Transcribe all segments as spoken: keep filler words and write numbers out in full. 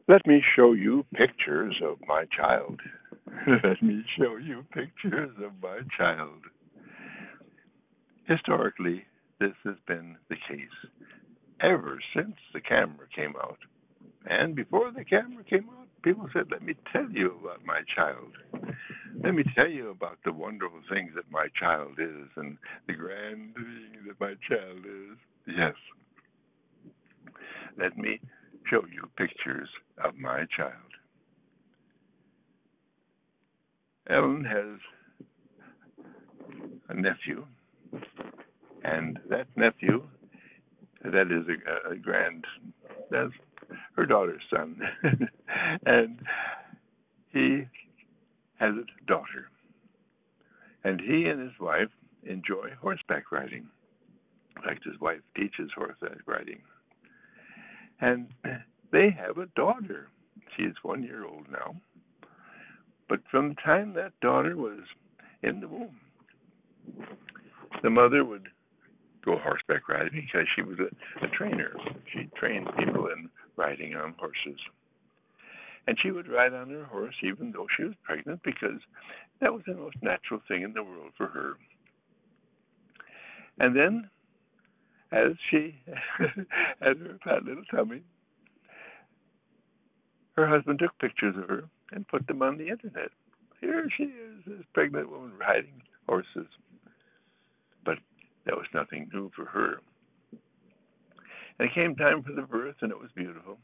Let me show you pictures of my child. Let me show you pictures of my child. Historically, this has been the case ever since the camera came out. And before the camera came out, people said, let me tell you about my child. Let me tell you about the wonderful things that my child is and the grand thing that my child is. Yes, let me show you pictures of my child. Ellen has a nephew, and that nephew, that is a, a grand, that's her daughter's son, and he has a daughter, and he and his wife enjoy horseback riding. In fact, his wife teaches horseback riding, and they have a daughter. She is one year old now, but from the time that daughter was in the womb, the mother would go horseback riding because she was a, a trainer. She trained people in riding on horses. And she would ride on her horse even though she was pregnant because that was the most natural thing in the world for her. And then, as she had her fat little tummy, her husband took pictures of her and put them on the internet. Here she is, this pregnant woman riding horses. But that was nothing new for her. And it came time for the birth, and it was beautiful.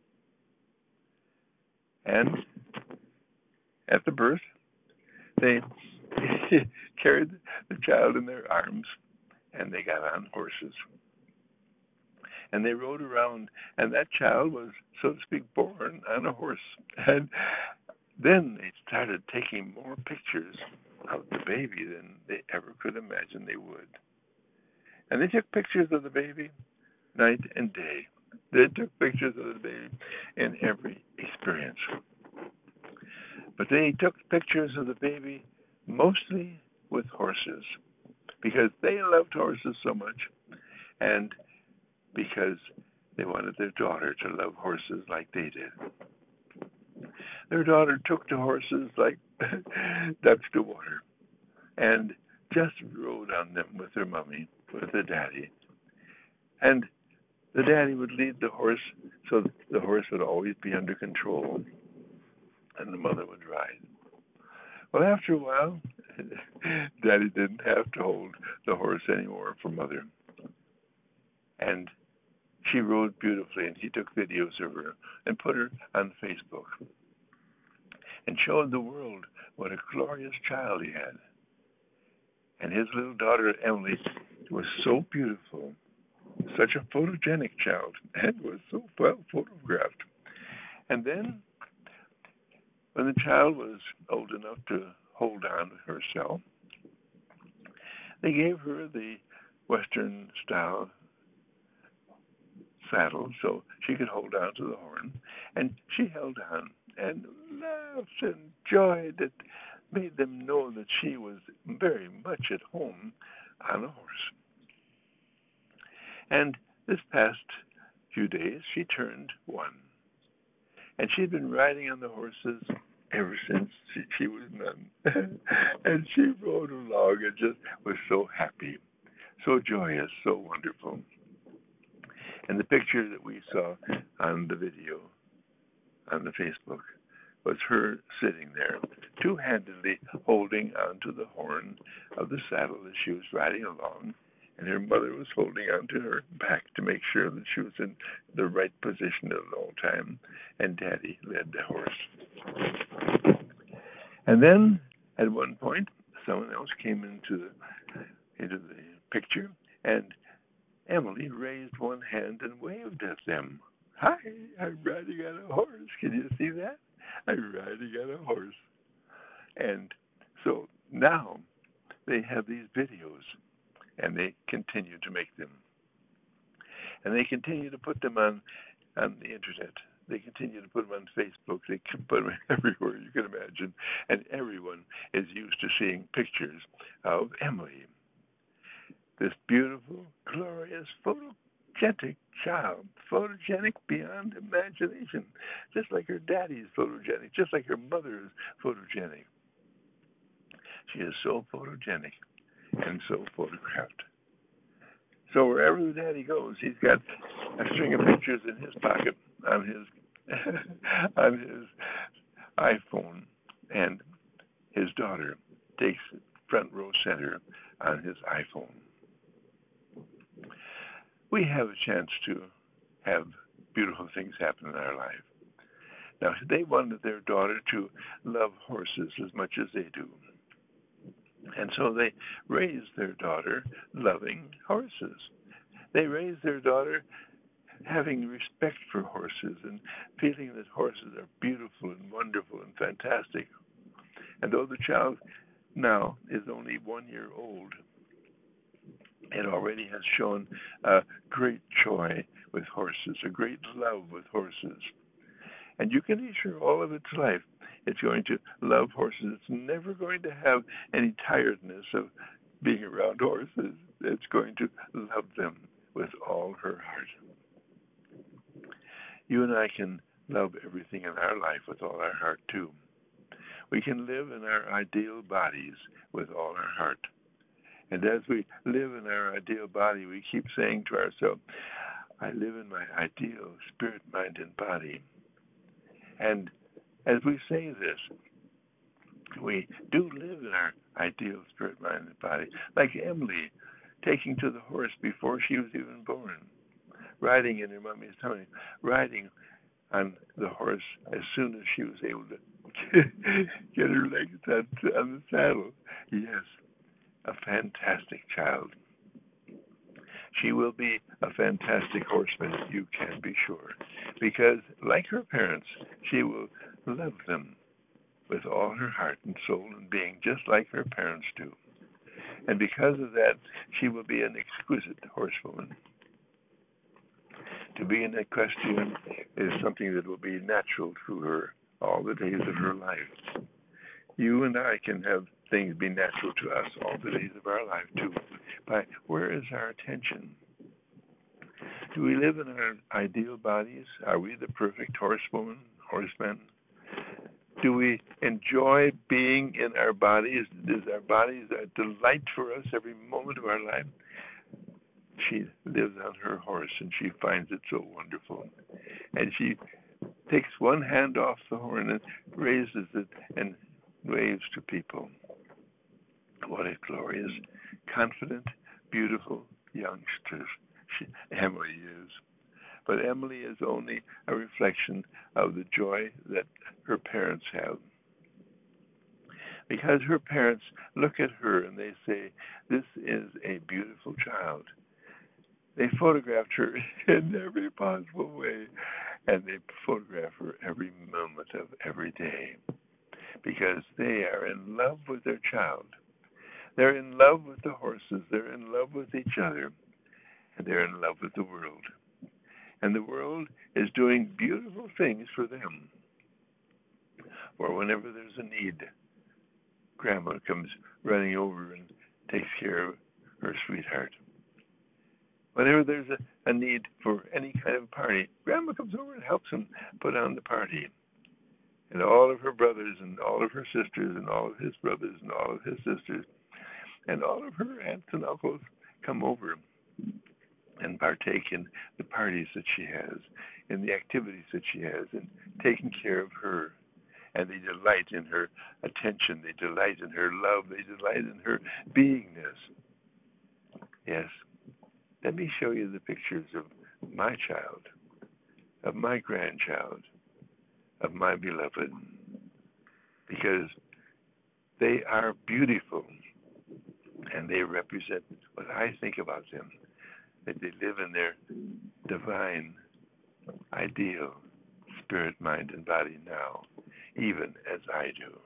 And at the birth, they carried the child in their arms, and they got on horses. And they rode around, and that child was, so to speak, born on a horse. And then they started taking more pictures of the baby than they ever could imagine they would. And they took pictures of the baby night and day. They took pictures of the baby in every experience. But they took pictures of the baby mostly with horses because they loved horses so much and because they wanted their daughter to love horses like they did. Their daughter took to horses like ducks to water and just rode on them with her mommy, with her daddy. And the daddy would lead the horse so the horse would always be under control, and the mother would ride. Well, after a while, daddy didn't have to hold the horse anymore for mother. And she rode beautifully, and he took videos of her and put her on Facebook and showed the world what a glorious child he had. And his little daughter, Emily, was so beautiful, such a photogenic child, and was so well photographed. And then, when the child was old enough to hold on to herself, they gave her the Western style saddle so she could hold on to the horn, and she held on and laughed and joy that made them know that she was very much at home on a horse. And this past few days, she turned one. And she'd been riding on the horses ever since she, she was none. And she rode along and just was so happy, so joyous, so wonderful. And the picture that we saw on the video on the Facebook was her sitting there, two-handedly holding onto the horn of the saddle as she was riding along, and her mother was holding onto her back to make sure that she was in the right position at all time, and Daddy led the horse. And then, at one point, someone else came into the, into the picture, and Emily raised one hand and waved at them. Hi, I'm riding on a horse. Can you see that? I'm riding on a horse. And so now they have these videos, and they continue to make them. And they continue to put them on, on the internet. They continue to put them on Facebook. They can put them everywhere you can imagine. And everyone is used to seeing pictures of Emily, this beautiful, glorious, photogenic child, photogenic beyond imagination, just like her daddy is photogenic, just like her mother is photogenic. She is so photogenic and so photographed. So wherever the daddy goes, he's got a string of pictures in his pocket on his on his iPhone, and his daughter takes front row center on his iPhone. We have a chance to have beautiful things happen in our life. Now, they wanted their daughter to love horses as much as they do. And so they raised their daughter loving horses. They raised their daughter having respect for horses and feeling that horses are beautiful and wonderful and fantastic. And though the child now is only one year old, it already has shown a great joy with horses, a great love with horses. And you can be sure all of its life it's going to love horses. It's never going to have any tiredness of being around horses. It's going to love them with all her heart. You and I can love everything in our life with all our heart, too. We can live in our ideal bodies with all our heart. And as we live in our ideal body, we keep saying to ourselves, I live in my ideal spirit, mind, and body. And as we say this, we do live in our ideal spirit, mind, and body. Like Emily, taking to the horse before she was even born, riding in her mommy's tummy, riding on the horse as soon as she was able to get her legs on, on the saddle. Yes, a fantastic child. She will be a fantastic horseman, you can be sure, because like her parents, she will love them with all her heart and soul and being, just like her parents do. And because of that, she will be an exquisite horsewoman. To be an equestrian is something that will be natural to her all the days of her life. You and I can have things be natural to us all the days of our life, too. But where is our attention? Do we live in our ideal bodies? Are we the perfect horsewoman, horseman? Do we enjoy being in our bodies? Is our bodies a delight for us every moment of our life? She lives on her horse, and she finds it so wonderful. And she takes one hand off the horn and raises it and waves to people. What a glorious, confident, beautiful youngster she, Emily is. But Emily is only a reflection of the joy that her parents have. Because her parents look at her and they say, this is a beautiful child. They photographed her in every possible way, and they photograph her every moment of every day, because they are in love with their child. They're in love with the horses. They're in love with each other, and they're in love with the world. And the world is doing beautiful things for them. Or whenever there's a need, Grandma comes running over and takes care of her sweetheart. Whenever there's a, a need for any kind of party, Grandma comes over and helps them put on the party. And all of her brothers and all of her sisters and all of his brothers and all of his sisters and all of her aunts and uncles come over and partake in the parties that she has, in the activities that she has, and taking care of her. And they delight in her attention. They delight in her love. They delight in her beingness. Yes. Let me show you the pictures of my child, of my grandchild, of my beloved, because they are beautiful, and they represent what I think about them, that they live in their divine, ideal spirit, mind, and body now, even as I do.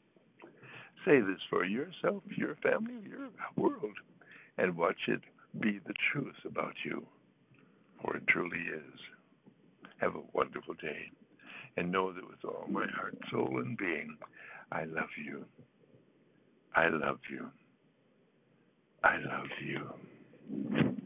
Say this for yourself, your family, your world, and watch it be the truth about you, for it truly is. Have a wonderful day, and know that with all my heart, soul, and being, I love you. I love you. I love you.